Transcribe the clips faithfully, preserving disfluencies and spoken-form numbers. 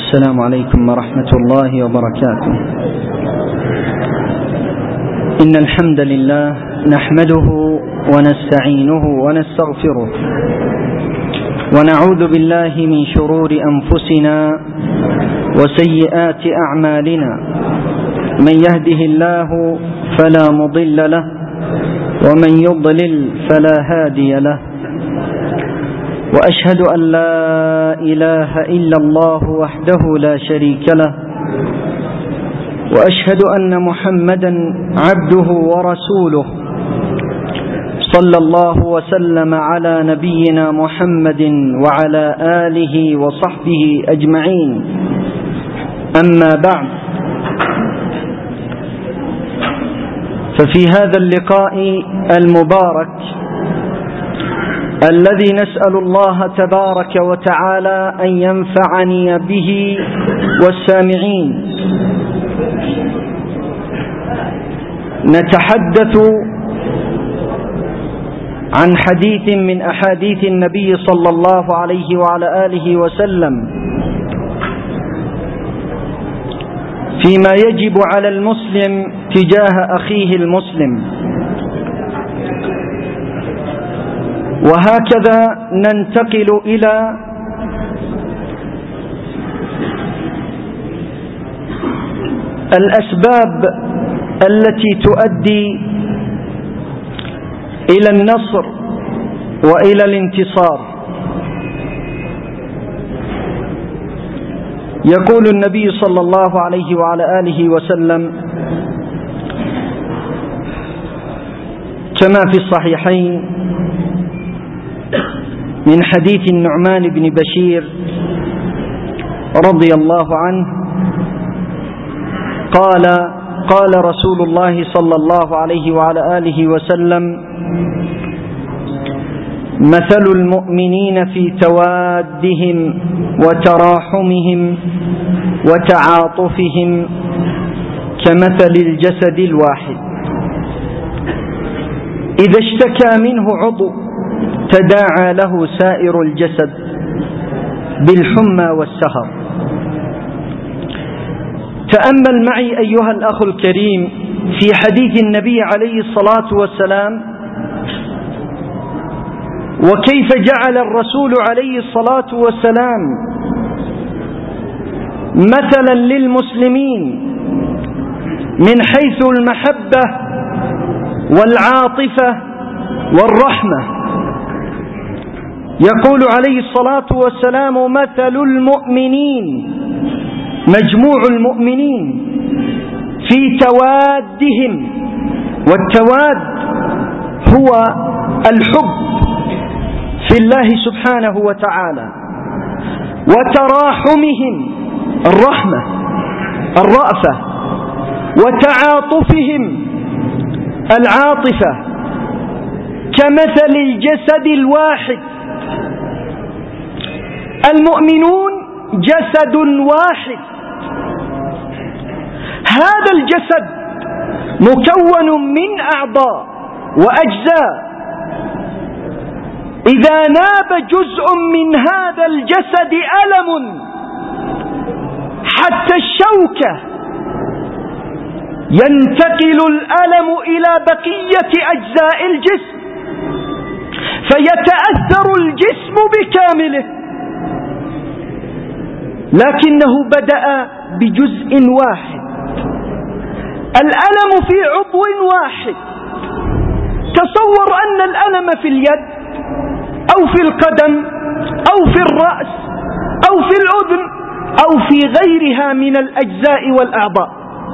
السلام عليكم ورحمة الله وبركاته. إن الحمد لله نحمده ونستعينه ونستغفره ونعوذ بالله من شرور أنفسنا وسيئات أعمالنا. من يهده الله فلا مضل له ومن يضلل فلا هادي له. وأشهد أن لا إله إلا الله وحده لا شريك له، وأشهد أن محمدا عبده ورسوله، صلى الله وسلم على نبينا محمد وعلى آله وصحبه أجمعين. أما بعد، ففي هذا اللقاء المبارك الذي نسأل الله تبارك وتعالى أن ينفعني به والسامعين، نتحدث عن حديث من أحاديث النبي صلى الله عليه وعلى آله وسلم فيما يجب على المسلم تجاه أخيه المسلم. وهكذا ننتقل إلى الأسباب التي تؤدي إلى النصر وإلى الانتصار. يقول النبي صلى الله عليه وعلى آله وسلم كما في الصحيحين من حديث النعمان بن بشير رضي الله عنه قال: قال رسول الله صلى الله عليه وعلى آله وسلم: مثل المؤمنين في توادهم وتراحمهم وتعاطفهم كمثل الجسد الواحد، إذا اشتكى منه عضو تداعى له سائر الجسد بالحمى والسهر. تأمل معي أيها الأخ الكريم في حديث النبي عليه الصلاة والسلام، وكيف جعل الرسول عليه الصلاة والسلام مثلا للمسلمين من حيث المحبة والعاطفة والرحمة. يقول عليه الصلاة والسلام: مثل المؤمنين، مجموع المؤمنين، في توادهم، والتواد هو الحب في الله سبحانه وتعالى، وتراحمهم، الرحمة الرأفة، وتعاطفهم، العاطفة، كمثل الجسد الواحد. المؤمنون جسد واحد، هذا الجسد مكون من أعضاء وأجزاء، إذا ناب جزء من هذا الجسد ألم حتى الشوكة ينتقل الألم إلى بقية أجزاء الجسم، فيتأثر الجسم بكامله، لكنه بدأ بجزء واحد. الألم في عضو واحد. تصور أن الألم في اليد أو في القدم أو في الرأس أو في الأذن أو في غيرها من الأجزاء والأعضاء،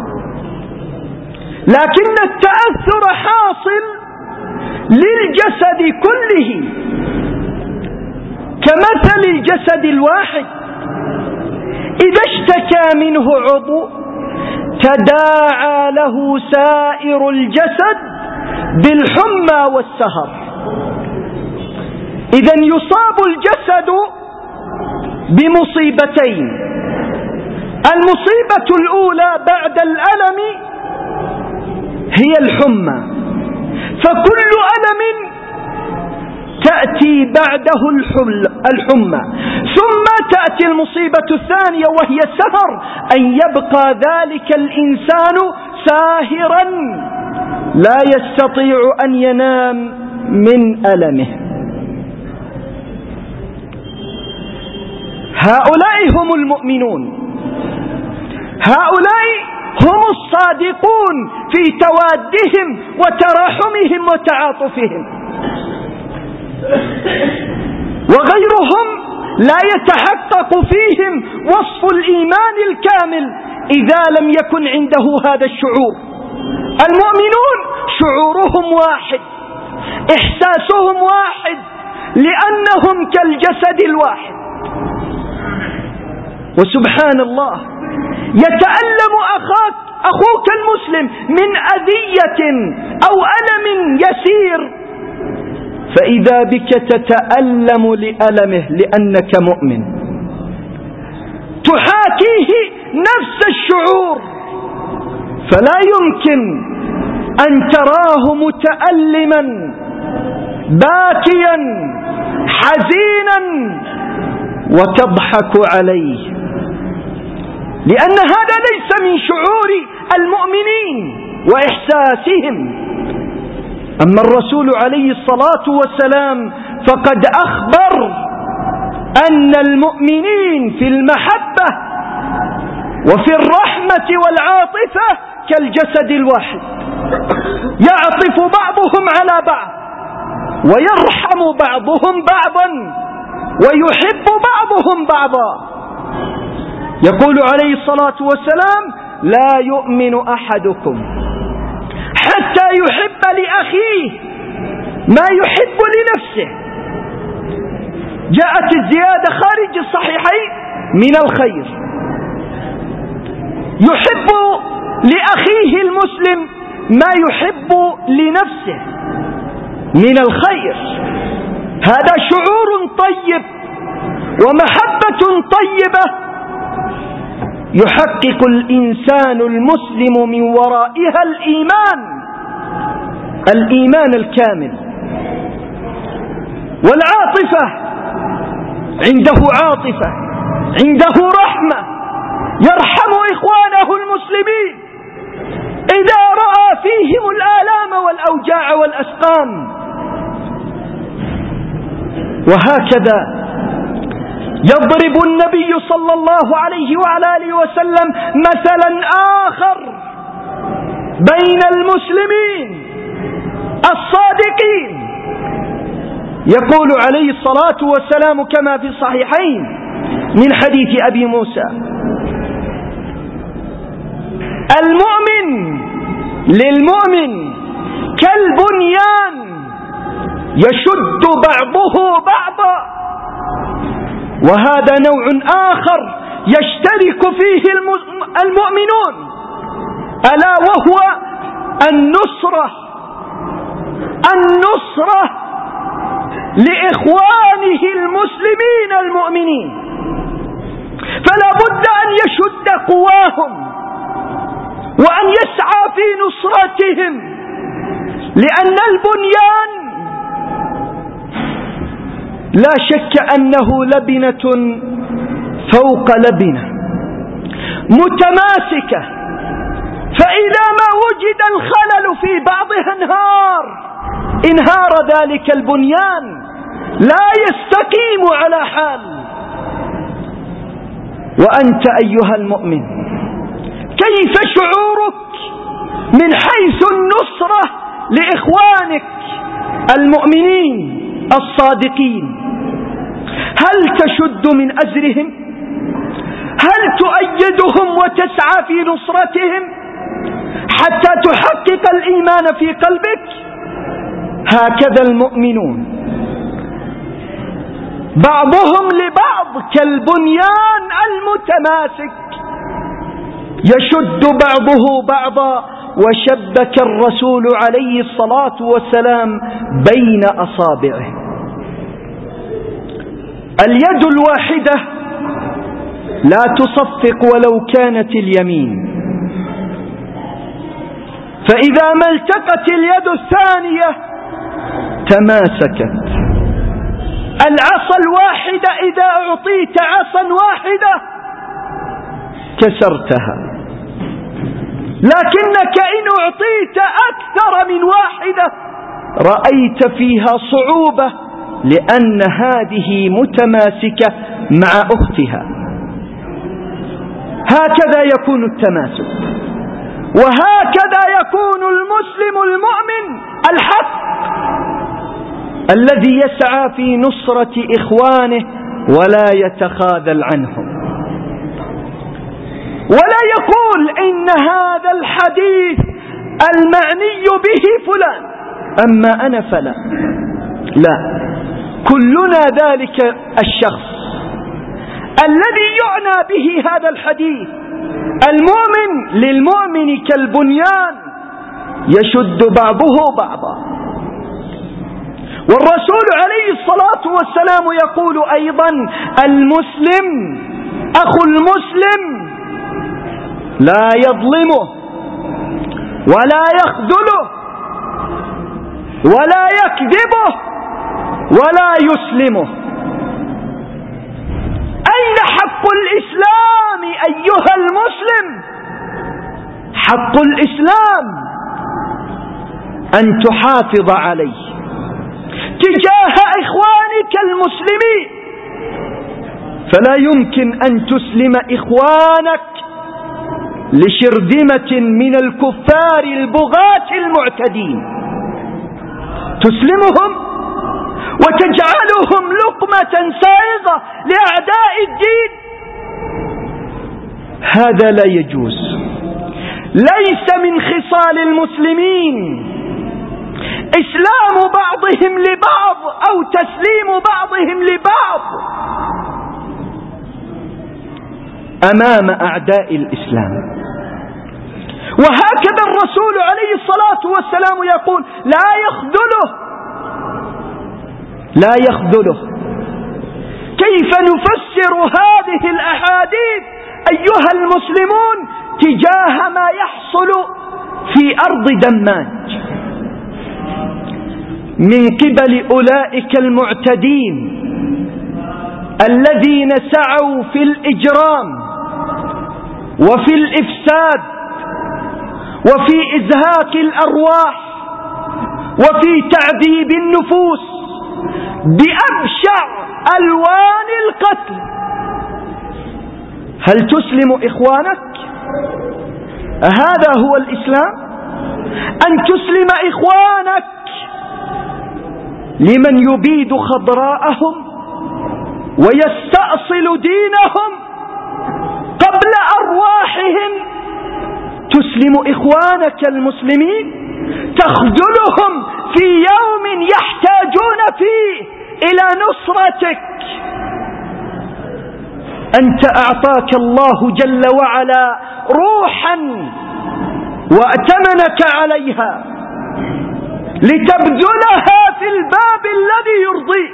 لكن التأثر حاصل للجسد كله كمثل الجسد الواحد. إذا اشتكى منه عضو تداعى له سائر الجسد بالحمى والسهر. إذن يصاب الجسد بمصيبتين: المصيبة الأولى بعد الألم هي الحمى، فكل ألم تأتي بعده الحمى، ثم تأتي المصيبة الثانية وهي السهر، أن يبقى ذلك الإنسان ساهرا لا يستطيع أن ينام من ألمه. هؤلاء هم المؤمنون، هؤلاء هم الصادقون في توادهم وتراحمهم وتعاطفهم، وغيرهم لا يتحقق فيهم وصف الإيمان الكامل إذا لم يكن عنده هذا الشعور. المؤمنون شعورهم واحد، إحساسهم واحد، لأنهم كالجسد الواحد. وسبحان الله، يتألم أخاك أخوك المسلم من أذية أو ألم يسير، فإذا بك تتألم لألمه لأنك مؤمن، تحاكيه نفس الشعور، فلا يمكن أن تراه متألما باكيا حزينا وتضحك عليه، لأن هذا ليس من شعور المؤمنين وإحساسهم. أما الرسول عليه الصلاة والسلام فقد أخبر أن المؤمنين في المحبة وفي الرحمة والعاطفة كالجسد الواحد، يعطف بعضهم على بعض، ويرحم بعضهم بعضا، ويحب بعضهم بعضا. يقول عليه الصلاة والسلام: لا يؤمن أحدكم حتى يحب لأخيه ما يحب لنفسه. جاءت الزيادة خارج الصحيحين من الخير، يحب لأخيه المسلم ما يحب لنفسه من الخير. هذا شعور طيب ومحبة طيبة يحقق الإنسان المسلم من ورائها الإيمان، الإيمان الكامل. والعاطفة، عنده عاطفة، عنده رحمة، يرحم إخوانه المسلمين إذا رأى فيهم الآلام والأوجاع والأسقام. وهكذا يضرب النبي صلى الله عليه وعلى آله وسلم مثلا آخر بين المسلمين الصادقين. يقول عليه الصلاة والسلام كما في الصحيحين من حديث أبي موسى: المؤمن للمؤمن كالبنيان يشد بعضه بعضا. وهذا نوع آخر يشترك فيه المؤمنون، ألا وهو النصرة، النصرة لإخوانه المسلمين المؤمنين. فلا بد أن يشد قواهم وأن يسعى في نصرتهم، لأن البنيان لا شك أنه لبنة فوق لبنة متماسكة، فإذا ما وجد الخلل في بعضها انهار انهار ذلك البنيان، لا يستقيم على حال. وأنت أيها المؤمن كيف شعورك من حيث النصرة لإخوانك المؤمنين الصادقين؟ هل تشد من أزرهم؟ هل تؤيدهم وتسعى في نصرتهم حتى تحقق الإيمان في قلبك؟ هكذا المؤمنون بعضهم لبعض كالبنيان المتماسك يشد بعضه بعضا. وشبك الرسول عليه الصلاة والسلام بين أصابعه. اليد الواحدة لا تصفق ولو كانت اليمين، فإذا ما التقت اليد الثانية تماسكت. العصا الواحدة إذا أعطيت عصا واحدة كسرتها، لكنك إن أعطيت أكثر من واحدة رأيت فيها صعوبة، لأن هذه متماسكة مع أختها. هكذا يكون التماسك، وهكذا يكون المسلم المؤمن الحق الذي يسعى في نصرة إخوانه ولا يتخاذل عنهم، ولا يقول إن هذا الحديث المعني به فلان أما أنا فلا. لا، كلنا ذلك الشخص الذي يعنى به هذا الحديث. المؤمن للمؤمن كالبنيان يشد بعضه بعضا. والرسول عليه الصلاة والسلام يقول أيضا: المسلم أخو المسلم لا يظلمه ولا يخذله ولا يكذبه ولا يسلمه. أين حق الإسلام أيها المسلم؟ حق الإسلام أن تحافظ عليه تجاه إخوانك المسلمين، فلا يمكن أن تسلم إخوانك لشرذمة من الكفار البغاة المعتدين، تسلمهم وتجعلهم لقمة سائغة لأعداء الدين. هذا لا يجوز، ليس من خصال المسلمين إسلام بعضهم لبعض أو تسليم بعضهم لبعض أمام أعداء الإسلام. وهكذا الرسول عليه الصلاة والسلام يقول: لا يخذله لا يخذله. كيف نفسر هذه الأحاديث أيها المسلمون تجاه ما يحصل في أرض دماج من قبل أولئك المعتدين الذين سعوا في الإجرام وفي الإفساد وفي إزهاق الأرواح وفي تعذيب النفوس بأبشع ألوان القتل؟ هل تسلم إخوانك؟ هذا هو الإسلام؟ أن تسلم إخوانك لمن يبيد خضراءهم ويستأصل دينهم قبل أرواحهم؟ تسلم إخوانك المسلمين، تخذلهم في يوم يحتاجون فيه إلى نصرتك. أنت أعطاك الله جل وعلا روحا وأتمنك عليها لتبذلها في الباب الذي يرضيه،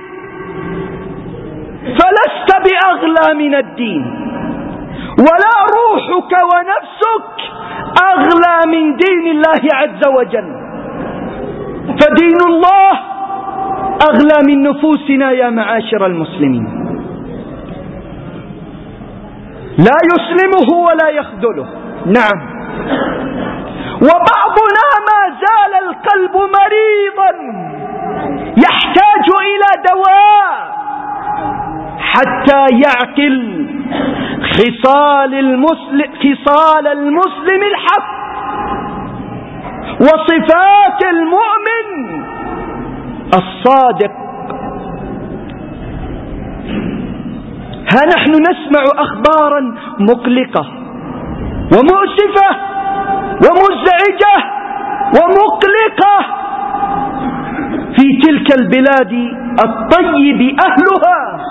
فلست بأغلى من الدين، ولا روحك ونفسك أغلى من دين الله عز وجل، فدين الله أغلى من نفوسنا يا معاشر المسلمين. لا يسلمه ولا يخذله. نعم، وبعضنا ما زال القلب مريضا يحتاج إلى دواء حتى يعقل خصال المسلم خصال المسلم الحق وصفات المؤمن الصادق. ها نحن نسمع أخبارا مقلقة ومؤسفة ومزعجة ومقلقة في تلك البلاد الطيب أهلها،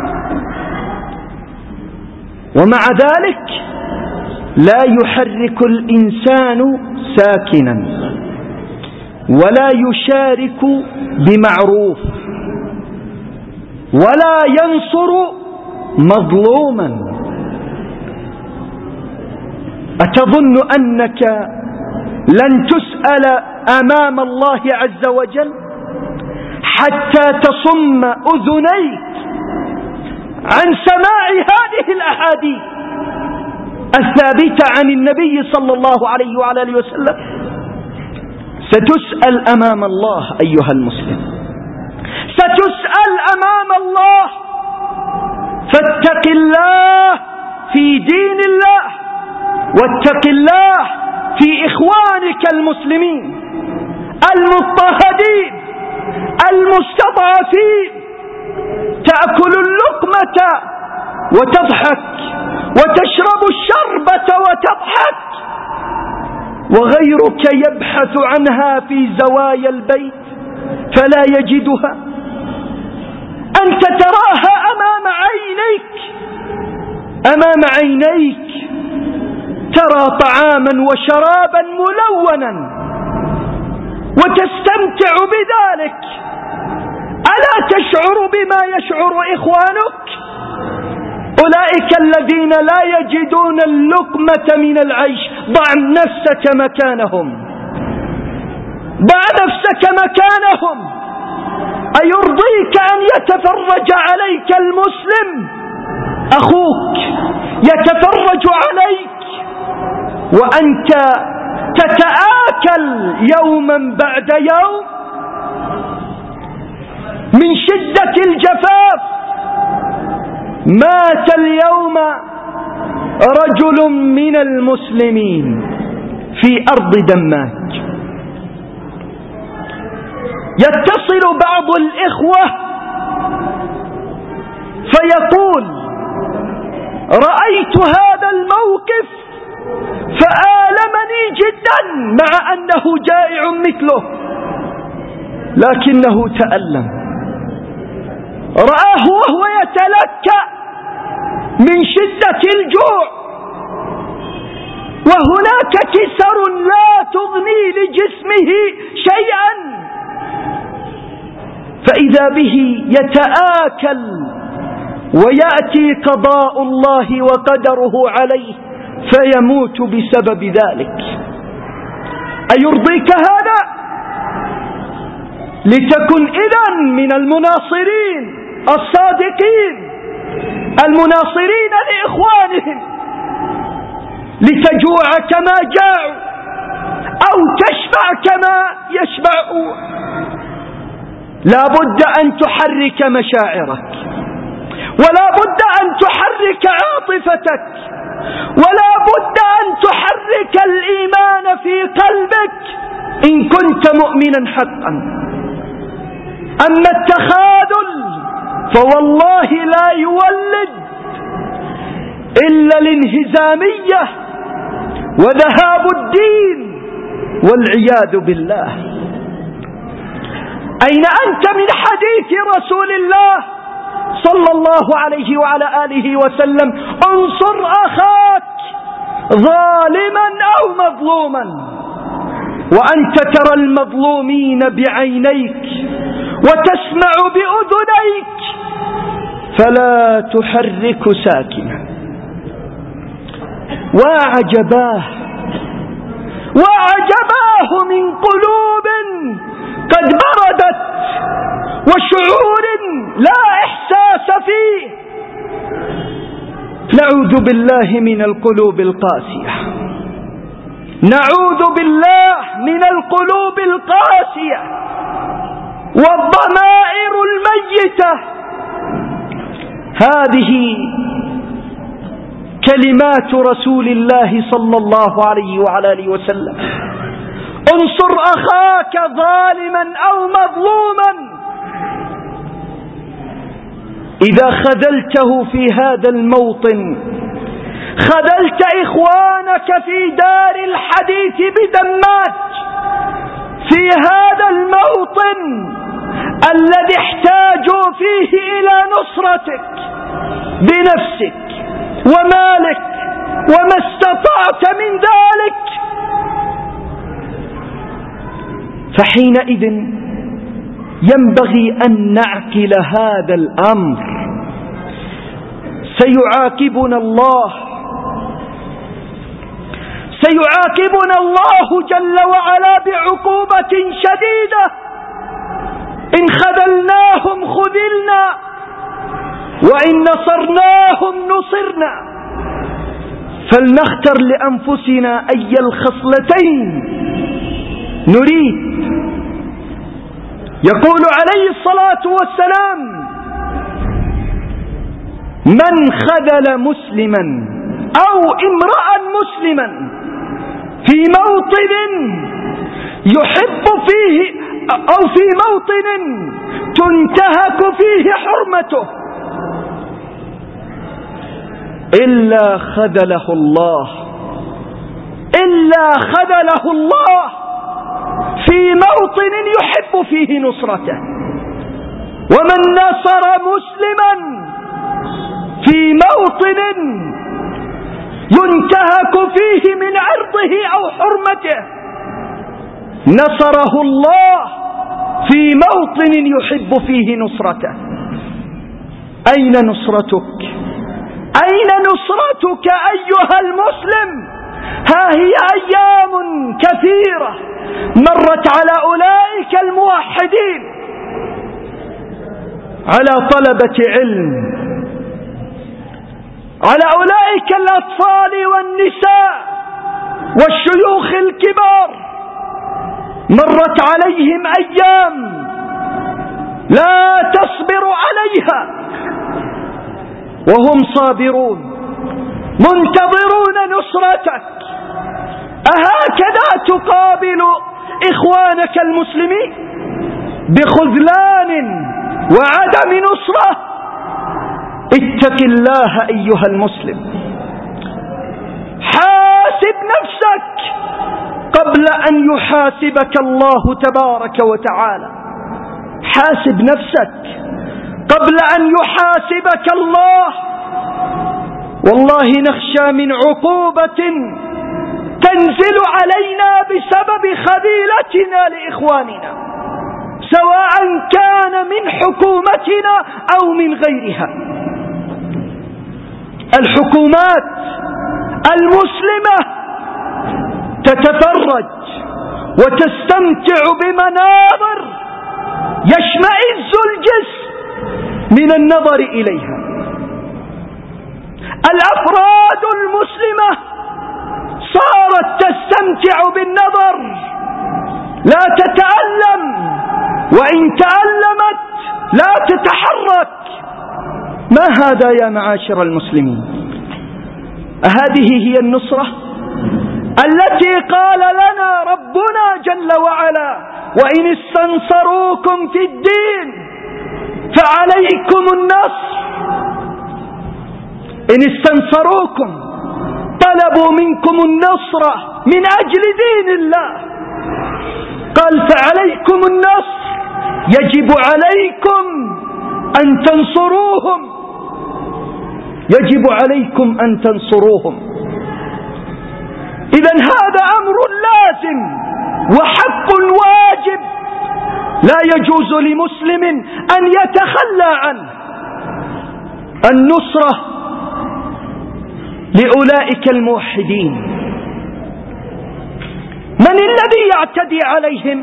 ومع ذلك لا يحرك الإنسان ساكنا ولا يشارك بمعروف ولا ينصر مظلوما. أتظن أنك لن تسأل أمام الله عز وجل حتى تصم أذنيك عن سماع هذه الأحاديث الثابتة عن النبي صلى الله عليه وعلى آله وسلم. ستسأل أمام الله أيها المسلم، ستسأل أمام الله، فاتق الله في دين الله، واتق الله في إخوانك المسلمين المضطهدين المستضعفين. تأكل اللقمة وتضحك، وتشرب الشربة وتضحك، وغيرك يبحث عنها في زوايا البيت فلا يجدها. أنت تراها أمام عينيك، أمام عينيك ترى طعاما وشرابا ملونا وتستمتع بذلك. ألا تشعر بما يشعر إخوانك؟ أولئك الذين لا يجدون اللقمة من العيش. ضع نفسك مكانهم، ضع نفسك مكانهم. أيرضيك أن يتفرج عليك المسلم أخوك، يتفرج عليك وأنت تتآكل يوما بعد يوم من شدة الجفاف؟ مات اليوم رجل من المسلمين في أرض دماج. يتصل بعض الإخوة فيقول: رأيت هذا الموقف فآلمني جدا، مع أنه جائع مثله لكنه تألم. رآه وهو يتلكأ من شدة الجوع، وهناك كسر لا تغني لجسمه شيئا، فإذا به يتآكل ويأتي قضاء الله وقدره عليه فيموت بسبب ذلك. أيرضيك هذا؟ لتكن إذن من المناصرين الصادقين المناصرين لإخوانهم، لتجوع كما جاعوا أو تشبع كما يشبعون. لا بد أن تحرك مشاعرك، ولا بد أن تحرك عاطفتك، ولا بد أن تحرك الإيمان في قلبك إن كنت مؤمنا حقا. أما التخاذل فوالله لا يولد إلا الانهزامية وذهاب الدين والعياذ بالله. أين أنت من حديث رسول الله صلى الله عليه وعلى آله وسلم: انصر أخاك ظالما أو مظلوما، وأنت ترى المظلومين بعينيك وتسمع بأذنيك فلا تحرك ساكنا. وعجباه وعجباه من قلوب قد بردت وشعور لا إحساس فيه. نعوذ بالله من القلوب القاسية، نعوذ بالله من القلوب القاسية والضمائر الميتة. هذه كلمات رسول الله صلى الله عليه وعلى آله وسلم: انصر أخاك ظالما أو مظلوما. إذا خذلته في هذا الموطن خذلت إخوانك في دار الحديث بدماج، في هذا الموطن الذي احتاجوا فيه إلى نصرتك بنفسك ومالك وما استطعت من ذلك. فحينئذ ينبغي أن نعقل هذا الأمر. سيعاقبنا الله، سيعاقبنا الله جل وعلا بعقوبة شديدة إن خذلناهم خذلنا، وإن نصرناهم نصرنا. فلنختر لأنفسنا أي الخصلتين نريد. يقول عليه الصلاة والسلام: من خذل مسلما أو امرأ مسلما في موطن يحب فيه أو في موطن تنتهك فيه حرمته إلا خذله الله إلا خذله الله في موطن يحب فيه نصرته. ومن نصر مسلما في موطن ينتهك فيه من عرضه أو حرمته نصره الله في موطن يحب فيه نصرته. أين نصرتك؟ أين نصرتك أيها المسلم؟ ها هي أيام كثيرة مرت على أولئك الموحدين، على طلبة علم، على أولئك الأطفال والنساء والشيوخ الكبار، مرت عليهم أيام لا تصبر عليها وهم صابرون منتظرون نصرتك. أهكذا تقابل إخوانك المسلمين؟ بخذلان وعدم نصرة؟ اتق الله أيها المسلم، حاسب نفسك قبل أن يحاسبك الله تبارك وتعالى. حاسب نفسك قبل أن يحاسبك الله. والله نخشى من عقوبة تنزل علينا بسبب خذيلتنا لإخواننا، سواء كان من حكومتنا أو من غيرها. الحكومات المسلمة تتفرج وتستمتع بمناظر يشمئز الجسم من النظر إليها. الأفراد المسلمة صارت تستمتع بالنظر، لا تتألم، وإن تألمت لا تتحرك. ما هذا يا معاشر المسلمين؟ هذه هي النصرة التي قال لنا ربنا جل وعلا: وإن استنصروكم في الدين فعليكم النصر. إن استنصروكم طلبوا منكم النصرة من أجل دين الله، قال فعليكم النصر، يجب عليكم أن تنصروهم، يجب عليكم أن تنصروهم. إذن هذا أمر لازم وحق واجب لا يجوز لمسلم أن يتخلى عنه. النصرة لأولئك الموحدين. من الذي يعتدي عليهم؟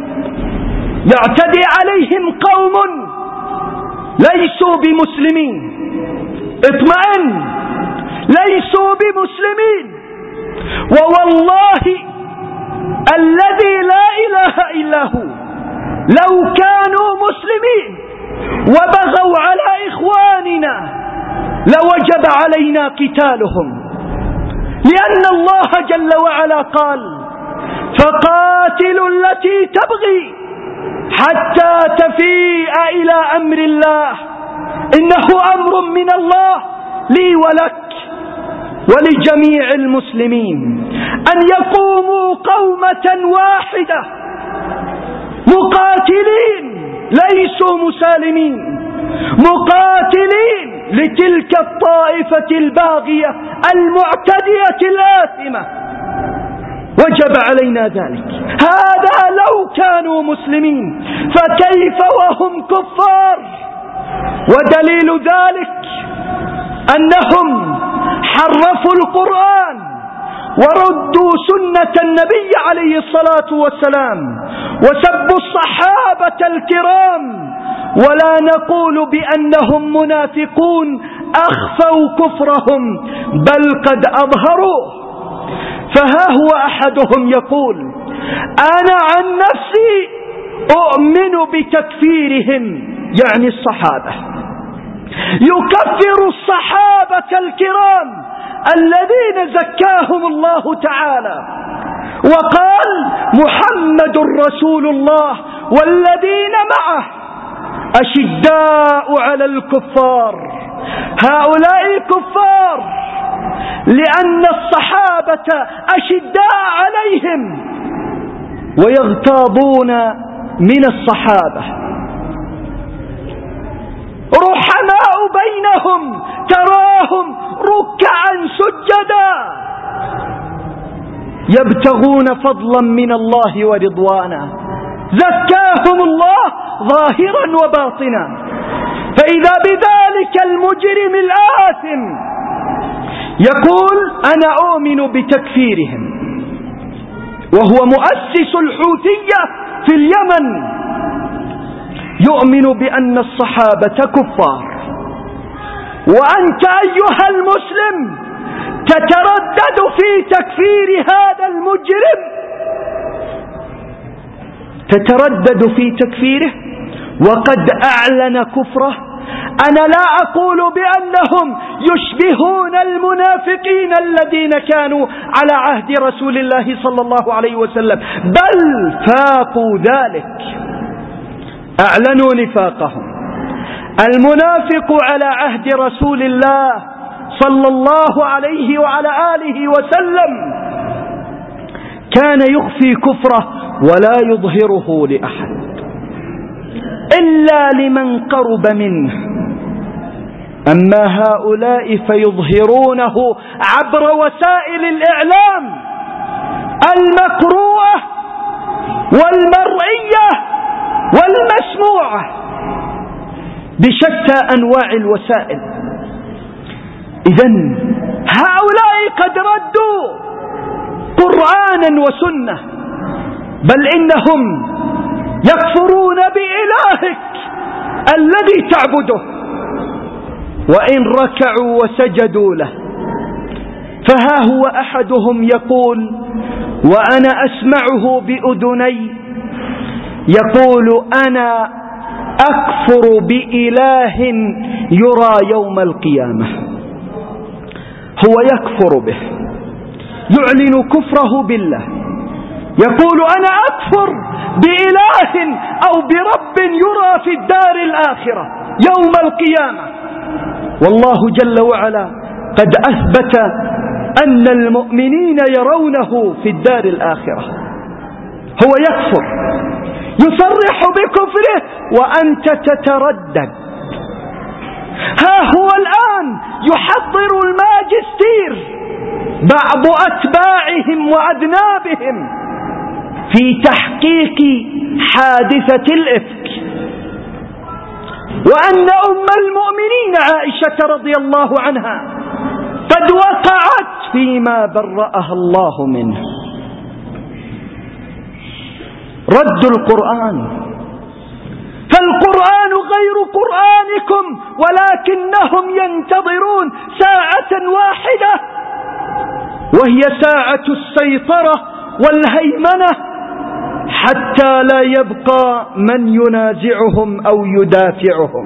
يعتدي عليهم قوم ليسوا بمسلمين. اطمئن، ليسوا بمسلمين. ووالله الذي لا إله إلا هو لو كانوا مسلمين وبغوا على إخواننا لوجب علينا قتالهم، لأن الله جل وعلا قال: فقاتلوا التي تبغي حتى تفيء إلى أمر الله، إنه أمر من الله لي ولك ولجميع المسلمين، أن يقوموا قومة واحدة مقاتلين ليسوا مسالمين، مقاتلين لتلك الطائفة الباغية المعتدية الآثمة. وجب علينا ذلك. هذا لو كانوا مسلمين، فكيف وهم كفار؟ ودليل ذلك أنهم حرفوا القرآن وردوا سنة النبي عليه الصلاة والسلام وسبوا الصحابة الكرام، ولا نقول بأنهم منافقون أخفوا كفرهم، بل قد أظهروه. فها هو أحدهم يقول: أنا عن نفسي أؤمن بتكفيرهم، يعني الصحابة، يكفر الصحابة الكرام الذين زكاهم الله تعالى وقال: محمد رسول الله والذين معه أشداء على الكفار. هؤلاء كفار لأن الصحابة أشداء عليهم ويغتاظون من الصحابة، رحماء بينهم، تراهم ركعا سجدا يبتغون فضلا من الله ورضوانا، زكاهم الله ظاهرا وباطنا. فإذا بذلك المجرم الآثم يقول: أنا أؤمن بتكفيرهم، وهو مؤسس الحوثية في اليمن، يؤمن بأن الصحابة كفار، وأنت أيها المسلم تتردد في تكفير هذا المجرم، تتردد في تكفيره وقد أعلن كفره. أنا لا أقول بأنهم يشبهون المنافقين الذين كانوا على عهد رسول الله صلى الله عليه وسلم، بل فاقوا ذلك، أعلنوا نفاقهم. المنافق على عهد رسول الله صلى الله عليه وعلى آله وسلم كان يخفي كفره ولا يظهره لأحد إلا لمن قرب منه، أما هؤلاء فيظهرونه عبر وسائل الإعلام المقروءة والمرئية والمسموعة بشتى أنواع الوسائل. إذن هؤلاء قد ردوا قرآنا وسنة، بل إنهم يكفرون بإلهك الذي تعبده وإن ركعوا وسجدوا له. فها هو أحدهم يقول، وأنا أسمعه بأذني، يقول: أنا أكفر بإله يرى يوم القيامة. هو يكفر به، يعلن كفره بالله، يقول: أنا أكفر بإله أو برب يرى في الدار الآخرة يوم القيامة. والله جل وعلا قد أثبت أن المؤمنين يرونه في الدار الآخرة. هو يكفر، يصرح بكفره وأنت تتردد. ها هو الآن يحضر الماجستير بعض أتباعهم وأذنابهم في تحقيق حادثة الإفك، وأن أم المؤمنين عائشة رضي الله عنها قد وقعت فيما برأها الله منه. رد القرآن، فالقرآن غير قرآنكم، ولكنهم ينتظرون ساعة واحدة وهي ساعة السيطرة والهيمنة، حتى لا يبقى من ينازعهم أو يدافعهم،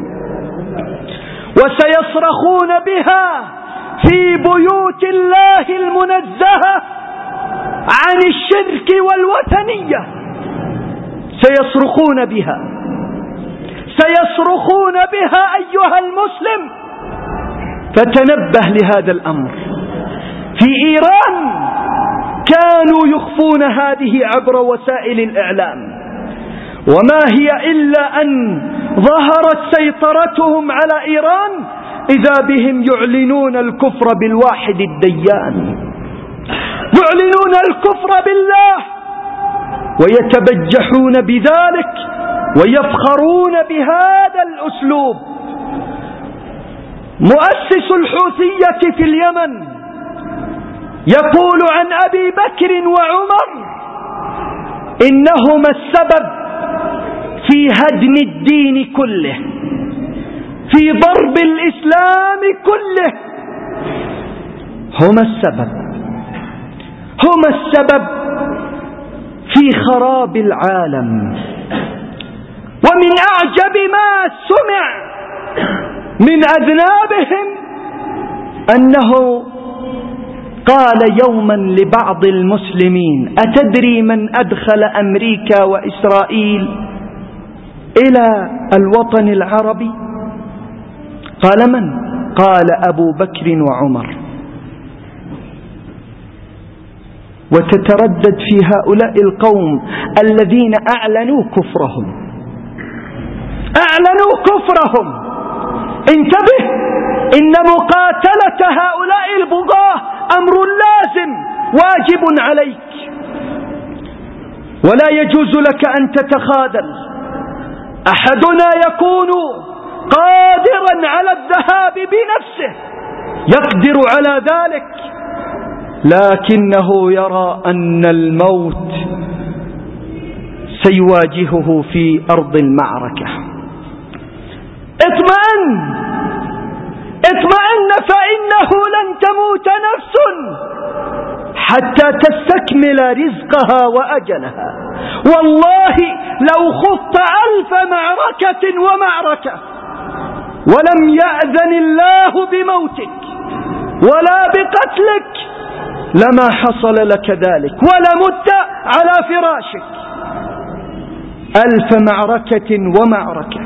وسيصرخون بها في بيوت الله المنزهة عن الشرك والوثنية، سيصرخون بها، سيصرخون بها أيها المسلم. فتنبه لهذا الأمر. في إيران كانوا يخفون هذه عبر وسائل الإعلام، وما هي إلا أن ظهرت سيطرتهم على إيران إذا بهم يعلنون الكفر بالواحد الديان، يعلنون الكفر بالله ويتبجحون بذلك ويفخرون بهذا الأسلوب. مؤسس الحوثية في اليمن يقول عن أبي بكر وعمر إنهما السبب في هدم الدين كله، في ضرب الإسلام كله، هما السبب هما السبب في خراب العالم. ومن أعجب ما سمع من أذنابهم أنه قال يوما لبعض المسلمين: أتدري من أدخل أمريكا وإسرائيل إلى الوطن العربي؟ قال: من؟ قال: أبو بكر وعمر. وتتردد في هؤلاء القوم الذين أعلنوا كفرهم أعلنوا كفرهم انتبه، إن مقاتلة هؤلاء البغاة أمر لازم واجب عليك، ولا يجوز لك أن تتخاذل. أحدنا يكون قادرا على الذهاب بنفسه، يقدر على ذلك، لكنه يرى أن الموت سيواجهه في أرض المعركة. اطمئن اطمئن فإنه لن تموت نفس حتى تستكمل رزقها وأجلها. والله لو خضت ألف معركة ومعركة ولم يأذن الله بموتك ولا بقتلك لما حصل لك ذلك، ولمت على فراشك. ألف معركة ومعركة.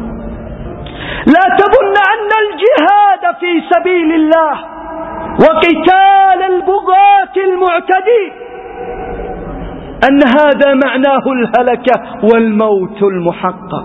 لا تظن أن الجهاد في سبيل الله وقتال البغاة المعتدين أن هذا معناه الهلكة والموت المحقق.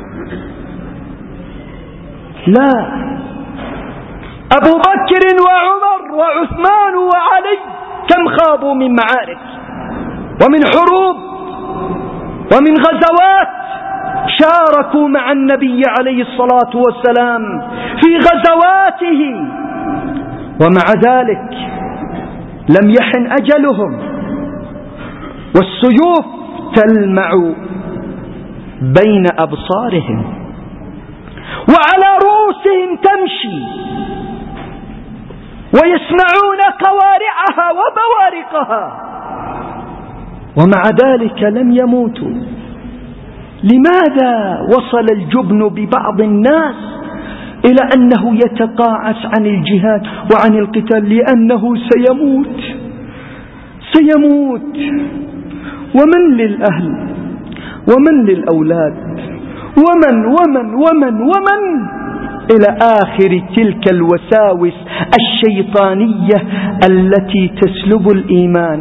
لا، أبو بكر وعمر وعثمان وعلي كم خاضوا من معارك ومن حروب ومن غزوات، شاركوا مع النبي عليه الصلاة والسلام في غزواته، ومع ذلك لم يحن أجلهم، والسيوف تلمع بين أبصارهم وعلى رؤوسهم تمشي، ويسمعون قوارعها وبوارقها، ومع ذلك لم يموتوا. لماذا وصل الجبن ببعض الناس إلى أنه يتقاعس عن الجهاد وعن القتال؟ لأنه سيموت سيموت ومن للأهل ومن للأولاد ومن ومن ومن ومن إلى آخر تلك الوساوس الشيطانية التي تسلب الإيمان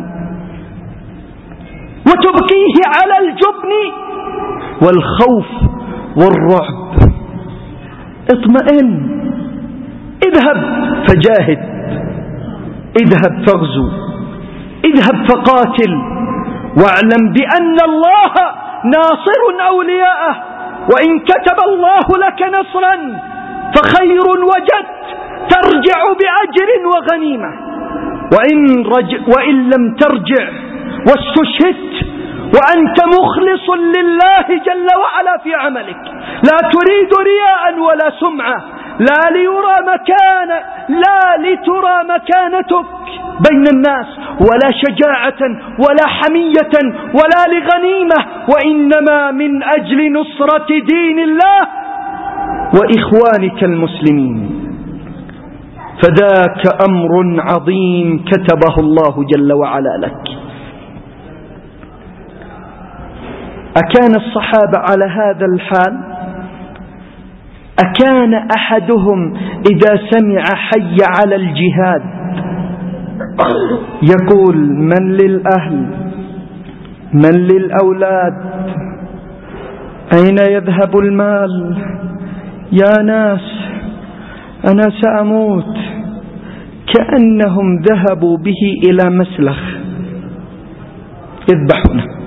وتبقيه على الجبن والخوف والرعب. اطمئن، اذهب فجاهد، اذهب فاغزو، اذهب فقاتل، واعلم بأن الله ناصر أولياءه، وإن كتب الله لك نصرا فخير وجدت ترجع بأجر وغنيمة، وإن, رج... وإن لم ترجع واستشهدت وأنت مخلص لله جل وعلا في عملك، لا تريد رياء ولا سمعة، لا ليرى مكان لا لترى مكانتك بين الناس، ولا شجاعة ولا حمية ولا لغنيمة، وإنما من أجل نصرة دين الله وإخوانك المسلمين. فذاك أمر عظيم كتبه الله جل وعلا لك. أكان الصحابة على هذا الحال؟ أكان أحدهم إذا سمع حي على الجهاد يقول: من للأهل، من للأولاد، أين يذهب المال؟ يا ناس أنا سأموت. كأنهم ذهبوا به إلى مسلخ يذبحونه.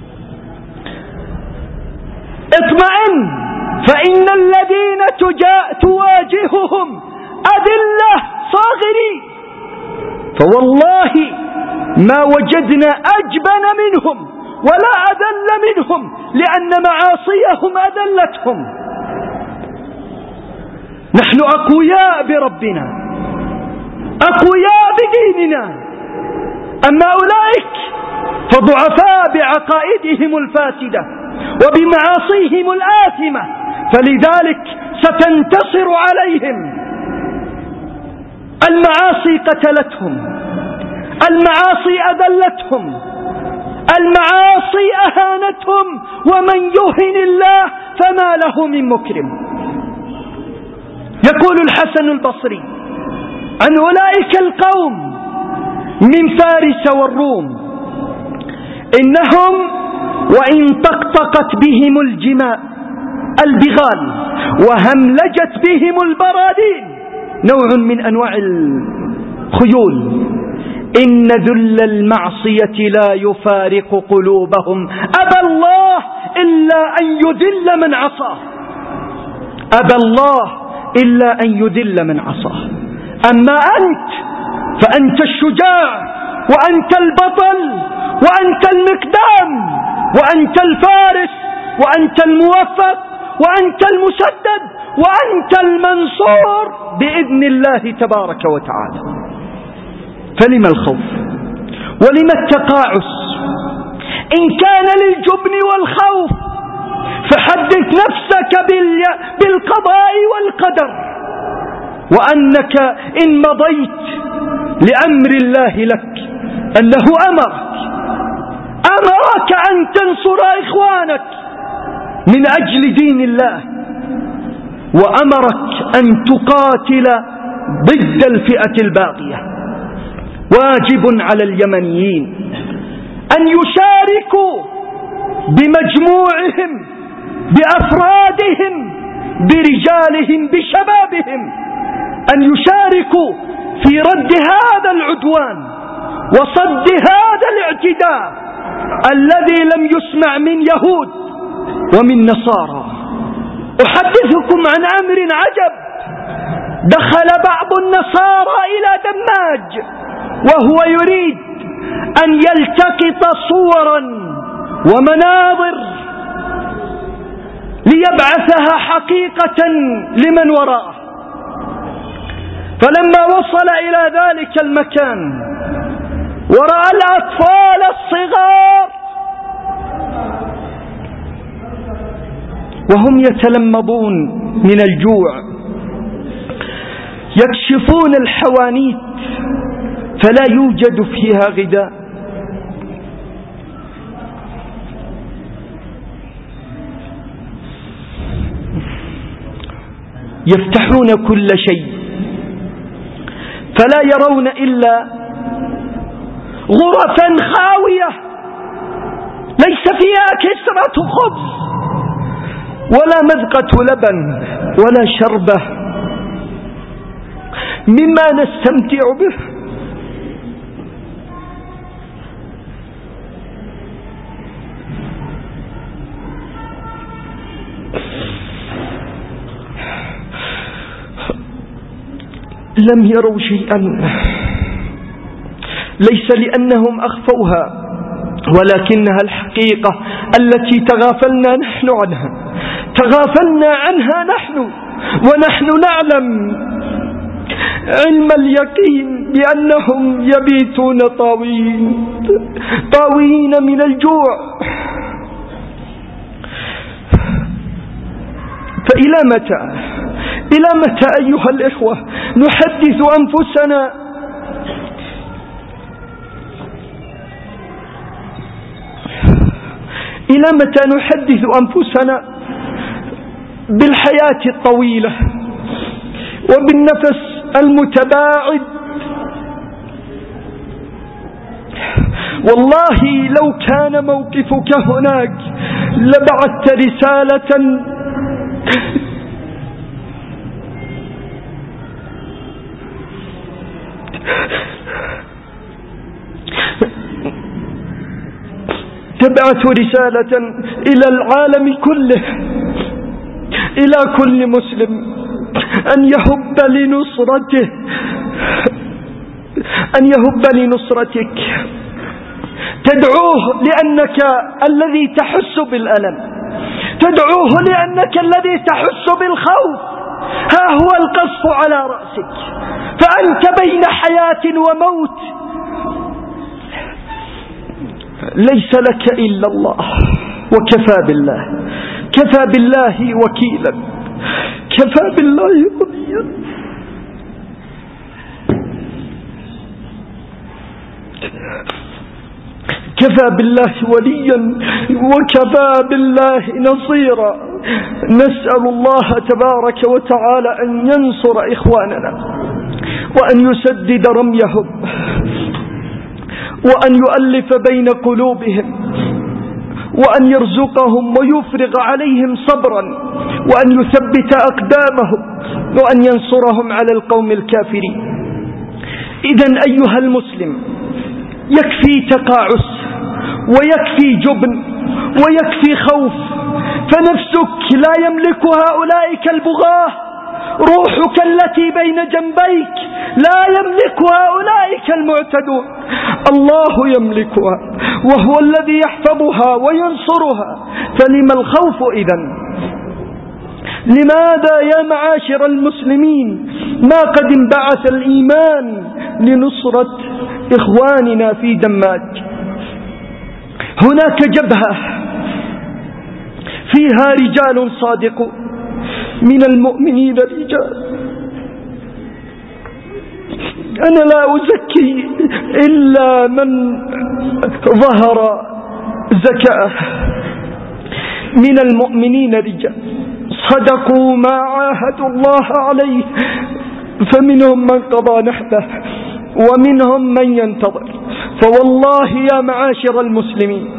اطمئن، فإن الذين تواجههم أذلة صاغرين، فوالله ما وجدنا أجبن منهم ولا أذل منهم، لأن معاصيهم أذلتهم. نحن أقوياء بربنا، أقوياء بديننا، أما أولئك فضعفاء بعقائدهم الفاسدة وبمعاصيهم الآثمة، فلذلك ستنتصر عليهم. المعاصي قتلتهم، المعاصي أذلتهم، المعاصي أهانتهم، ومن يهن الله فما له من مكرم. يقول الحسن البصري عن أولئك القوم من فارس والروم: إنهم وإن طقطقت بهم الجماء البغال وهملجت بهم البرادين، نوع من أنواع الخيول، إن ذل المعصية لا يفارق قلوبهم، أبى الله إلا أن يذل من عصاه، أبى الله إلا أن يذل من عصاه. أما أنت فأنت الشجاع، وأنت البطل، وأنت المقدام، وأنت الفارس، وأنت الموفق، وأنت المسدد، وأنت المنصور بإذن الله تبارك وتعالى. فلم الخوف ولم التقاعس؟ إن كان للجبن والخوف فحدث نفسك بالقضاء والقدر، وأنك إن مضيت لأمر الله لك أنه أمرك أمرك أن تنصر إخوانك من أجل دين الله، وأمرك أن تقاتل ضد الفئة الباغية. واجب على اليمنيين أن يشاركوا بمجموعهم، بأفرادهم، برجالهم، بشبابهم، أن يشاركوا في رد هذا العدوان وصد هذا الاعتداء الذي لم يسمع من يهود ومن نصارى. أحدثكم عن أمر عجب: دخل بعض النصارى إلى دماج وهو يريد أن يلتقط صورا ومناظر ليبعثها حقيقة لمن وراءه. فلما وصل إلى ذلك المكان ورأى الأطفال الصغار وهم يتلمضون من الجوع، يكشفون الحوانيت فلا يوجد فيها غذاء، يفتحون كل شيء فلا يرون إلا غرفا خاوية ليس فيها كسرة خبز ولا مذقة لبن ولا شربة مما نستمتع به. لم يروا شيئا، ليس لأنهم أخفوها، ولكنها الحقيقة التي تغافلنا نحن عنها، تغافلنا عنها نحن، ونحن نعلم علم اليقين بأنهم يبيتون طاوين طاوين من الجوع. فإلى متى إلى متى أيها الإخوة نحدث أنفسنا إلى متى نحدث أنفسنا بالحياة الطويلة وبالنفس المتباعد؟ والله لو كان موقفك هناك لبعثت رسالة تبعث رسالة إلى العالم كله، إلى كل مسلم، أن يهب لنصرته أن يهب لنصرتك، تدعوه لأنك الذي تحس بالألم، تدعوه لأنك الذي تحس بالخوف. ها هو القصف على رأسك، فأنت بين حياة وموت، ليس لك إلا الله، وكفى بالله، كفى بالله وكيلا، كفى بالله وليا. كفى بالله وليا وكفى بالله نصيرا. نسأل الله تبارك وتعالى أن ينصر إخواننا، وأن يسدد رميهم، وأن يؤلف بين قلوبهم، وأن يرزقهم ويفرغ عليهم صبرا، وأن يثبت أقدامهم، وأن ينصرهم على القوم الكافرين. إذن أيها المسلم، يكفي تقاعس، ويكفي جبن، ويكفي خوف، فنفسك لا يملكها أولئك البغاة، روحك التي بين جنبيك لا يملكها أولئك المعتدون، الله يملكها، وهو الذي يحفظها وينصرها. فلما الخوف إذن؟ لماذا يا معاشر المسلمين ما قد انبعث الإيمان لنصرة إخواننا في دماج؟ هناك جبهة فيها رجال صادقون من المؤمنين رجال، أنا لا أزكي إلا من ظهر زكاة، من المؤمنين رجال صدقوا ما عاهدوا الله عليه، فمنهم من قضى نحبه ومنهم من ينتظر. فوالله يا معاشر المسلمين،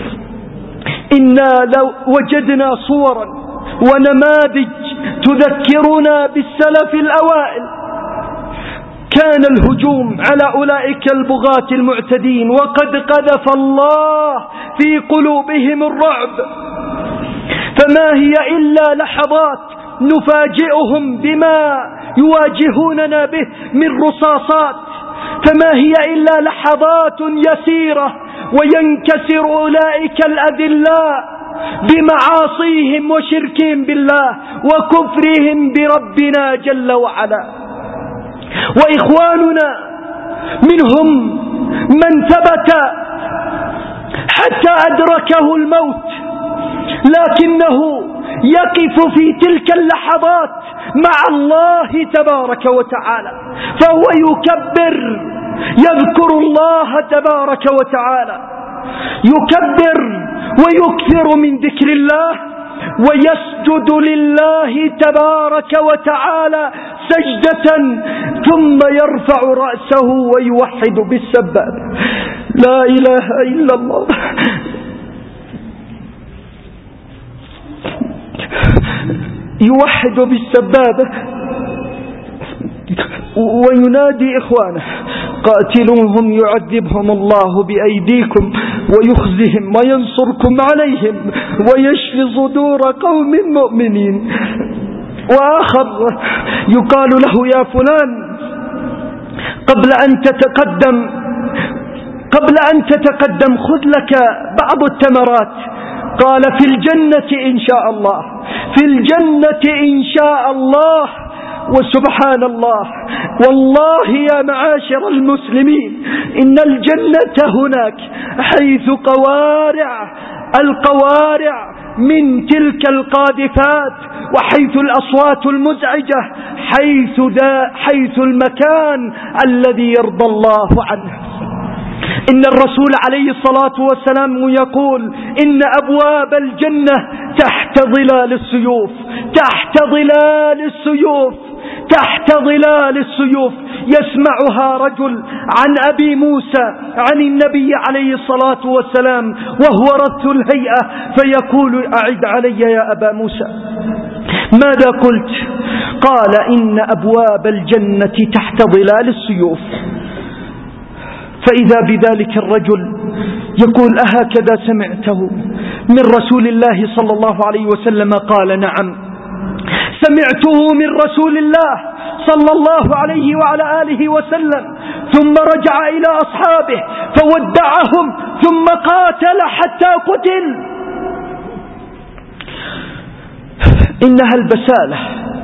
إنا لو وجدنا صورا ونماذج تذكرنا بالسلف الأوائل، كان الهجوم على أولئك البغاة المعتدين وقد قذف الله في قلوبهم الرعب، فما هي إلا لحظات نفاجئهم بما يواجهوننا به من رصاصات، فما هي إلا لحظات يسيرة وينكسر أولئك الأذلاء بمعاصيهم وشركهم بالله وكفرهم بربنا جل وعلا. وإخواننا منهم من ثبت حتى أدركه الموت، لكنه يقف في تلك اللحظات مع الله تبارك وتعالى، فهو يكبر، يذكر الله تبارك وتعالى، يكبر ويكثر من ذكر الله، ويسجد لله تبارك وتعالى سجدة، ثم يرفع رأسه ويوحد بالسبابة، لا إله إلا الله. يوحد بالسبابة وينادي إخوانه: قاتلوهم يعذبهم الله بأيديكم ويخزهم وينصركم عليهم ويشفي صدور قوم مؤمنين. وآخر يقال له: يا فلان، قبل أن تتقدم قبل أن تتقدم خذ لك بعض التمرات. قال: في الجنة إن شاء الله، في الجنة إن شاء الله. وسبحان الله، والله يا معاشر المسلمين، إن الجنة هناك حيث قوارع القوارع من تلك القاذفات، وحيث الأصوات المزعجة، حيث, حيث المكان الذي يرضى الله عنه. إن الرسول عليه الصلاة والسلام يقول: إن أبواب الجنة تحت ظلال السيوف، تحت ظلال السيوف، تحت ظلال السيوف. يسمعها رجل عن أبي موسى عن النبي عليه الصلاة والسلام وهو رث الهيئة، فيقول: أعد علي يا أبا موسى، ماذا قلت؟ قال: إن أبواب الجنة تحت ظلال السيوف. فإذا بذلك الرجل يقول: أهكذا سمعته من رسول الله صلى الله عليه وسلم؟ قال: نعم، سمعته من رسول الله صلى الله عليه وعلى آله وسلم. ثم رجع إلى أصحابه فودعهم ثم قاتل حتى قتل. إنها البسالة،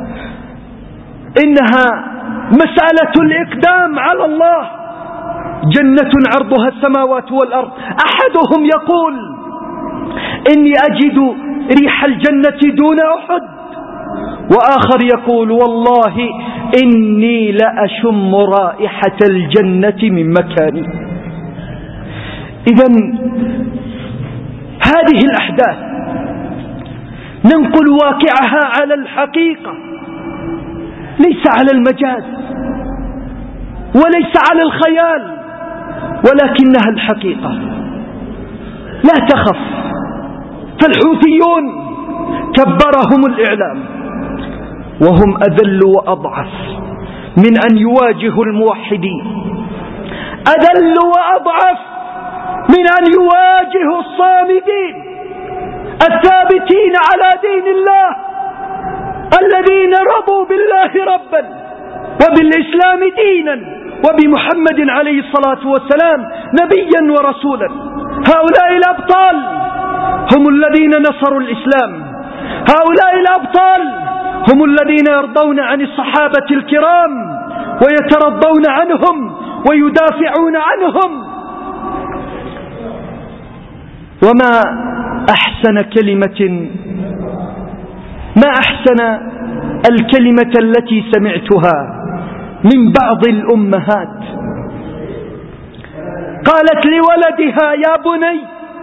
إنها مسألة الإقدام على الله. جنة عرضها السماوات والأرض، أحدهم يقول إني أجد ريح الجنة دون أحد، وآخر يقول والله إني لأشم رائحة الجنة من مكاني. إذن هذه الأحداث ننقل واقعها على الحقيقة، ليس على المجاز وليس على الخيال، ولكنها الحقيقة. لا تخف، فالحوثيون كبرهم الإعلام وهم أذل وأضعف من أن يواجهوا الموحدين، أذل وأضعف من أن يواجهوا الصامدين الثابتين على دين الله، الذين رضوا بالله ربا وبالإسلام دينا وبمحمد عليه الصلاة والسلام نبيا ورسولا. هؤلاء الأبطال هم الذين نصروا الإسلام، هؤلاء الأبطال هم الذين يرضون عن الصحابة الكرام ويترضون عنهم ويدافعون عنهم. وما أحسن كلمة، ما أحسن الكلمة التي سمعتها من بعض الأمهات، قالت لولدها يا بني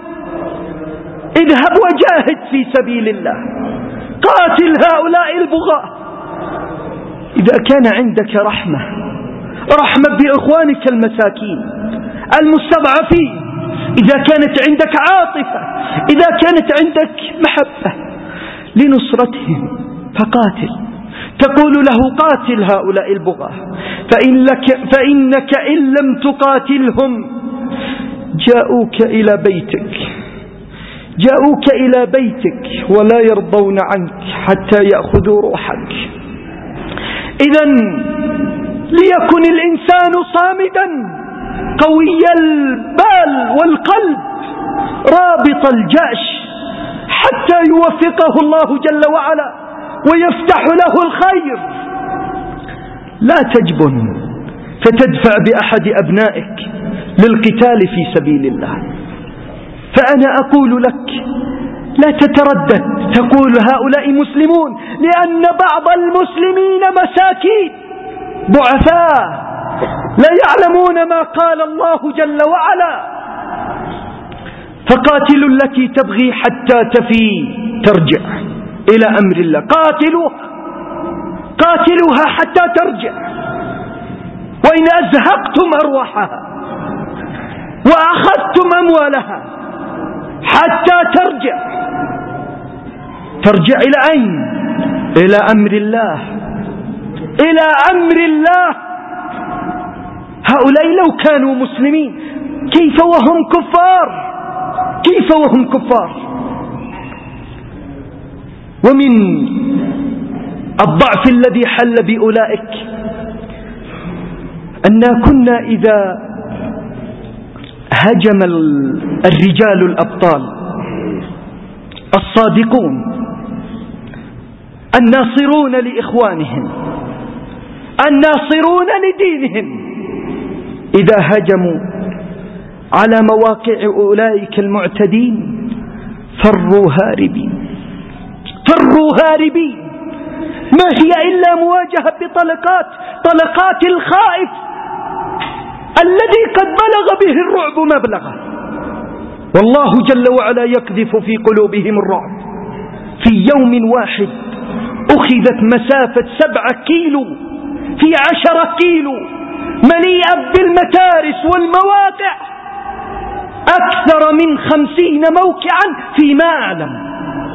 اذهب وجاهد في سبيل الله، قاتل هؤلاء البغاة. إذا كان عندك رحمة، رحمة بإخوانك المساكين المستضعفين، إذا كانت عندك عاطفة، إذا كانت عندك محبة لنصرتهم فقاتل. تقول له قاتل هؤلاء البغاة، فإن لك فإنك إن لم تقاتلهم جاءوك إلى بيتك، جاءوك إلى بيتك ولا يرضون عنك حتى يأخذوا روحك. إذن ليكن الإنسان صامدا قوي البال والقلب رابط الجأش حتى يوفقه الله جل وعلا ويفتح له الخير. لا تجبن فتدفع بأحد أبنائك للقتال في سبيل الله. فأنا أقول لك لا تتردد، تقول هؤلاء مسلمون، لأن بعض المسلمين مساكين ضعفاء لا يعلمون ما قال الله جل وعلا. فقاتلوا التي تبغي حتى تفي ترجع إلى أمر الله، قاتلوها قاتلوها حتى ترجع، وإن أزهقتم أرواحها وأخذتم أموالها حتى ترجع. ترجع إلى أين؟ إلى أمر الله، إلى أمر الله. هؤلاء لو كانوا مسلمين كيف وهم كفار، كيف وهم كفار. ومن الضعف الذي حل بأولئك أن كنا إذا هجم الرجال الأبطال الصادقون الناصرون لإخوانهم الناصرون لدينهم، إذا هجموا على مواقع أولئك المعتدين فروا هاربين، فروا هاربين. ما هي إلا مواجهة بطلقات، طلقات الخائف الذي قد بلغ به الرعب مبلغه، والله جل وعلا يقذف في قلوبهم الرعب. في يوم واحد أخذت مسافة سبعة كيلو في عشرة كيلو مليئة بالمتارس والمواقع، أكثر من خمسين موقعا فيما أعلم،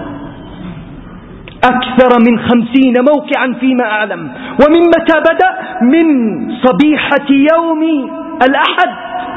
أكثر من خمسين موقعا فيما أعلم. ومن متى بدأ؟ من صبيحة يوم الأحد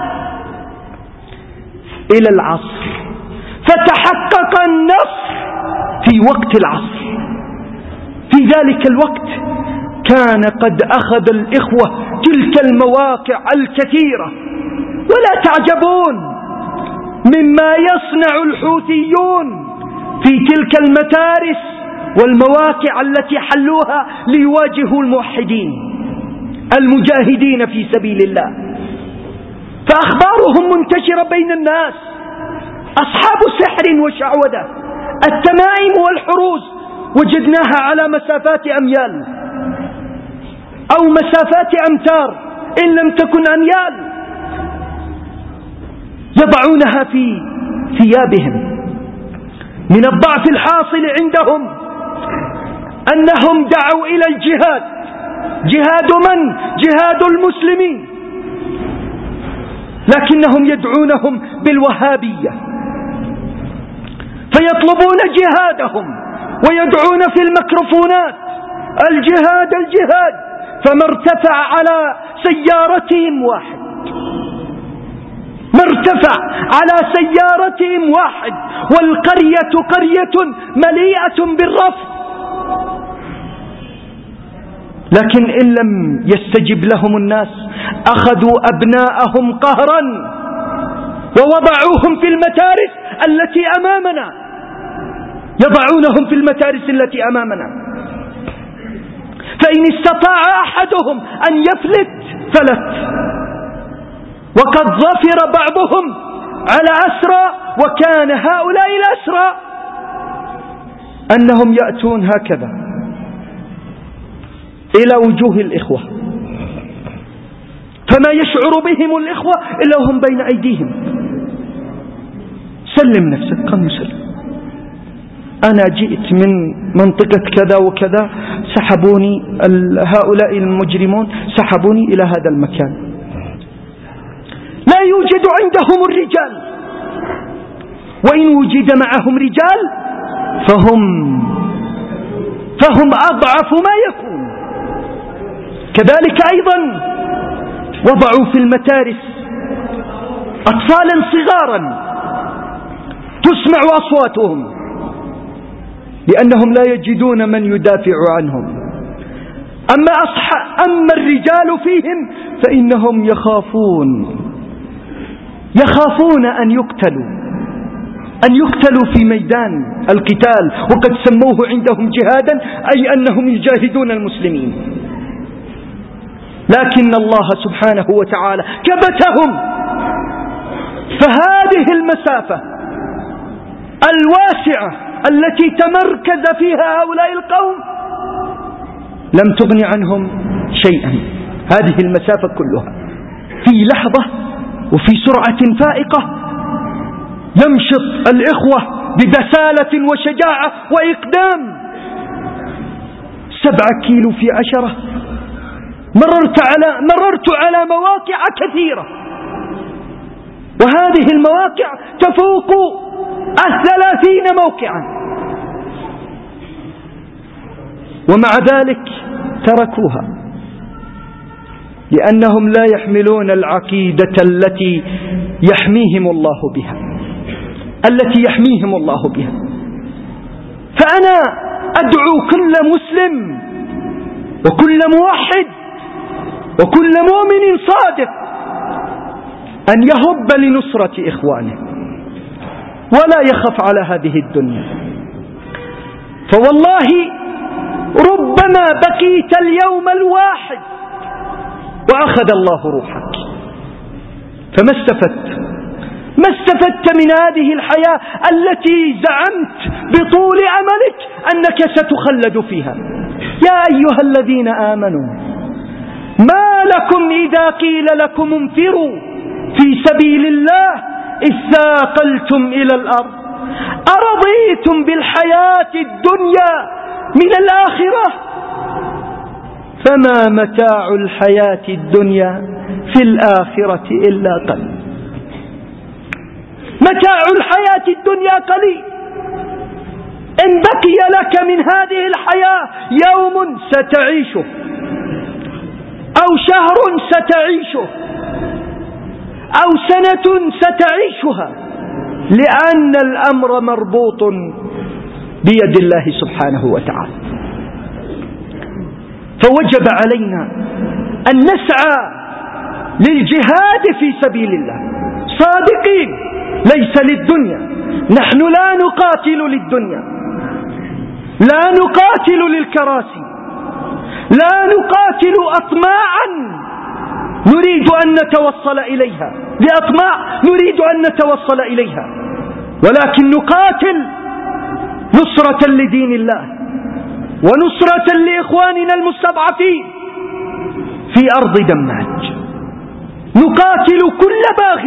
إلى العصر، فتحقق النصر في وقت العصر. في ذلك الوقت كان قد أخذ الإخوة تلك المواقع الكثيرة. ولا تعجبون مما يصنع الحوثيون في تلك المتارس والمواقع التي حلوها ليواجهوا الموحدين المجاهدين في سبيل الله. فأخبارهم منتشرة بين الناس، أصحاب سحر وشعوذة، التمائم والحروز وجدناها على مسافات أميال أو مسافات أمتار إن لم تكن أميال، يضعونها في ثيابهم. من الضعف الحاصل عندهم أنهم دعوا إلى الجهاد. جهاد من؟ جهاد المسلمين، لكنهم يدعونهم بالوهابية، فيطلبون جهادهم ويدعون في الميكروفونات الجهاد الجهاد. فما ارتفع على سيارتهم واحد، ما ارتفع على سيارتهم واحد، والقرية قرية مليئة بالرفض. لكن إن لم يستجب لهم الناس أخذوا أبناءهم قهرا ووضعوهم في المتارس التي أمامنا، يضعونهم في المتارس التي أمامنا. فإن استطاع أحدهم أن يفلت فلت، وقد ظفر بعضهم على أسرى، وكان هؤلاء الأسرى أنهم يأتون هكذا إلى وجوه الإخوة، فما يشعر بهم الإخوة إلا وهم بين أيديهم. سلم نفسك، قم سلم، أنا جئت من منطقة كذا وكذا، سحبوني هؤلاء المجرمون، سحبوني إلى هذا المكان. لا يوجد عندهم الرجال، وإن وجد معهم رجال فهم فهم أضعف ما يكون. كذلك أيضا وضعوا في المتارس أطفالا صغارا تسمع أصواتهم، لأنهم لا يجدون من يدافع عنهم. أما, أما الرجال فيهم فإنهم يخافون يخافون أن يقتلوا أن يقتلوا في ميدان القتال، وقد سموه عندهم جهادا، أي أنهم يجاهدون المسلمين. لكن الله سبحانه وتعالى كبتهم. فهذه المسافة الواسعة التي تمركز فيها هؤلاء القوم لم تغن عنهم شيئا. هذه المسافة كلها في لحظة وفي سرعة فائقة يمشط الإخوة ببسالة وشجاعة وإقدام. سبعة كيلو في عشرة. مررت على, مررت على مواقع كثيرة، وهذه المواقع تفوق الثلاثين موقعا، ومع ذلك تركوها، لأنهم لا يحملون العقيدة التي يحميهم الله بها التي يحميهم الله بها. فأنا أدعو كل مسلم وكل موحد وكل مؤمن صادق أن يهب لنصرة إخوانه ولا يخف على هذه الدنيا. فوالله ربما بقيت اليوم الواحد وأخذ الله روحك، فما استفدت ما استفدت من هذه الحياة التي زعمت بطول عملك أنك ستخلد فيها. يا أيها الذين آمنوا ما لكم إذا قيل لكم انفروا في سبيل الله اثاقلتم إلى الأرض أرضيتم بالحياة الدنيا من الآخرة فما متاع الحياة الدنيا في الآخرة إلا قليل. متاع الحياة الدنيا قليل. إن بقي لك من هذه الحياة يوم ستعيشه أو شهر ستعيشه أو سنة ستعيشها، لأن الأمر مربوط بيد الله سبحانه وتعالى. فوجب علينا أن نسعى للجهاد في سبيل الله صادقين، ليس للدنيا. نحن لا نقاتل للدنيا، لا نقاتل للكراسي، لا نقاتل أطماعا نريد أن نتوصل إليها، لأطماع نريد أن نتوصل إليها، ولكن نقاتل نصرة لدين الله ونصرة لإخواننا المستضعفين في أرض دماج. نقاتل كل باغ.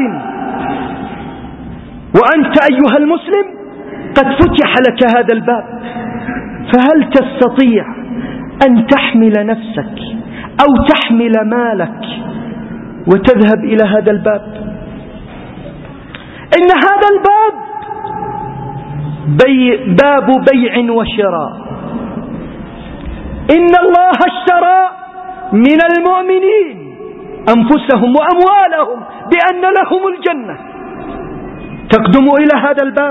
وأنت أيها المسلم قد فتح لك هذا الباب، فهل تستطيع أن تحمل نفسك أو تحمل مالك وتذهب إلى هذا الباب؟ إن هذا الباب بي باب بيع وشراء. إن الله اشترى من المؤمنين أنفسهم وأموالهم بأن لهم الجنة. تقدم إلى هذا الباب،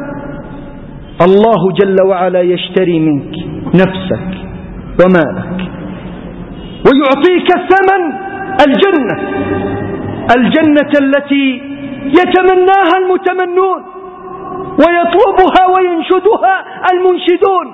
الله جل وعلا يشتري منك نفسك ومالك ويعطيك الثمن، الجنة، الجنة التي يتمناها المتمنون ويطلبها وينشدها المنشدون.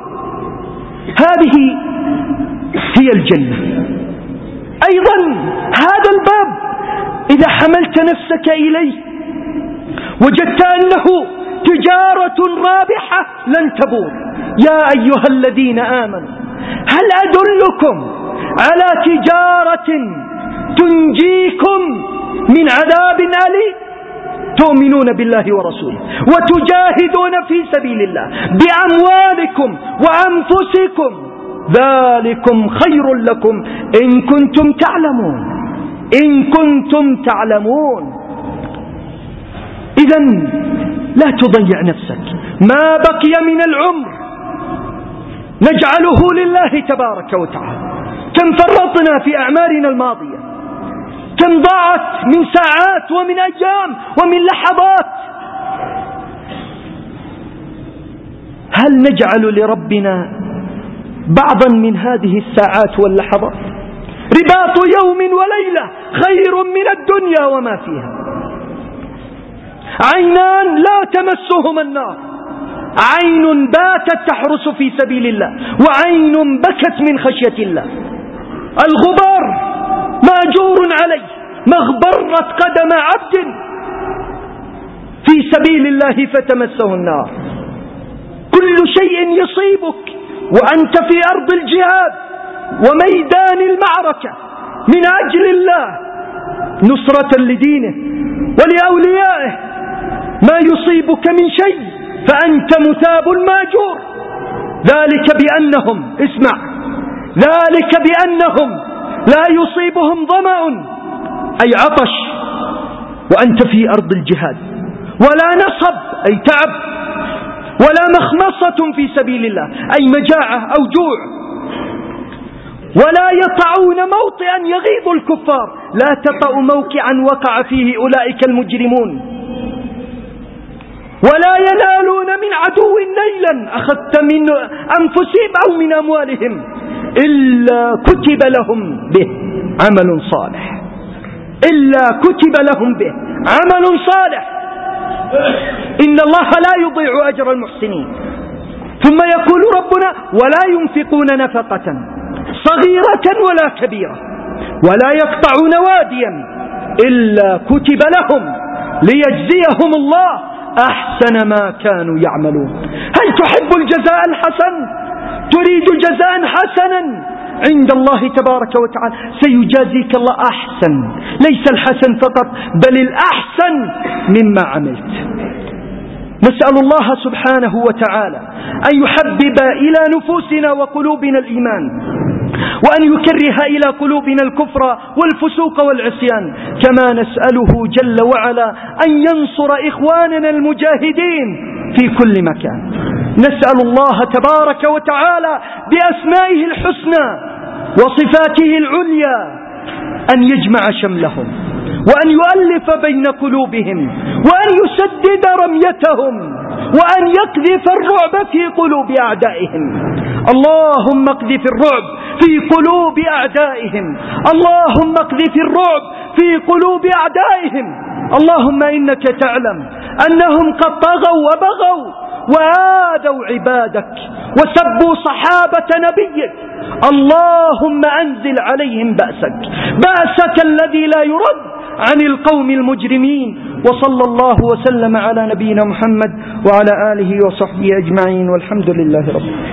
هذه هي الجنة. أيضا هذا الباب إذا حملت نفسك إليه وجدت أنه تجارة رابحة لن تبور. يا أيها الذين آمنوا هل أدلكم على تجارة تنجيكم من عذاب أليم؟ تؤمنون بالله ورسوله وتجاهدون في سبيل الله بأموالكم وأنفسكم، ذلكم خير لكم إن كنتم تعلمون، إن كنتم تعلمون. إذن لا تضيع نفسك، ما بقي من العمر نجعله لله تبارك وتعالى. كم فرطنا في أعمارنا الماضية، كم ضاعت من ساعات ومن أيام ومن لحظات. هل نجعل لربنا بعضا من هذه الساعات واللحظات؟ رباط يوم وليلة خير من الدنيا وما فيها. عينان لا تمسهما النار، عين باتت تحرس في سبيل الله وعين بكت من خشية الله. الغبار ماجور عليه، مغبرة قدم عبد في سبيل الله فتمسه النار. كل شيء يصيبك وأنت في أرض الجهاد وميدان المعركة من أجل الله نصرة لدينه ولأوليائه، ما يصيبك من شيء فأنت مثاب ماجور. ذلك بأنهم، اسمع، ذلك بأنهم لا يصيبهم ظمأ أي عطش وأنت في أرض الجهاد، ولا نصب أي تعب، ولا مخمصة في سبيل الله أي مجاعة أو جوع، ولا يطعون موطئا يغيظ الكفار. لا تطأ موقعا وقع فيه أولئك المجرمون. ولا ينالون من عدو نيلا أخذت من أنفسهم أو من أموالهم إلا كتب لهم به عمل صالح، إلا كتب لهم به عمل صالح. إن الله لا يضيع أجر المحسنين. ثم يقول ربنا: ولا ينفقون نفقة صغيرة ولا كبيرة ولا يقطعون واديا إلا كتب لهم ليجزيهم الله أحسن ما كانوا يعملون. هل تحب الجزاء الحسن؟ تريد جزاء حسنا عند الله تبارك وتعالى، سيجازيك الله أحسن، ليس الحسن فقط بل الأحسن مما عملت. نسأل الله سبحانه وتعالى أن يحبب إلى نفوسنا وقلوبنا الإيمان، وأن يكره إلى قلوبنا الكفر والفسوق والعصيان، كما نسأله جل وعلا أن ينصر إخواننا المجاهدين في كل مكان. نسأل الله تبارك وتعالى بأسمائه الحسنى وصفاته العليا أن يجمع شملهم وأن يؤلف بين قلوبهم وأن يسدد رميتهم وأن يقذف الرعب في قلوب أعدائهم. اللهم اقذف الرعب في قلوب أعدائهم، اللهم اقذف الرعب في قلوب أعدائهم. اللهم إنك تعلم أنهم قد طغوا وبغوا وآذوا عبادك وسبوا صحابة نبيك، اللهم أنزل عليهم بأسك، بأسك الذي لا يرد عن القوم المجرمين. وصلى الله وسلم على نبينا محمد وعلى آله وصحبه أجمعين، والحمد لله رب العالمين.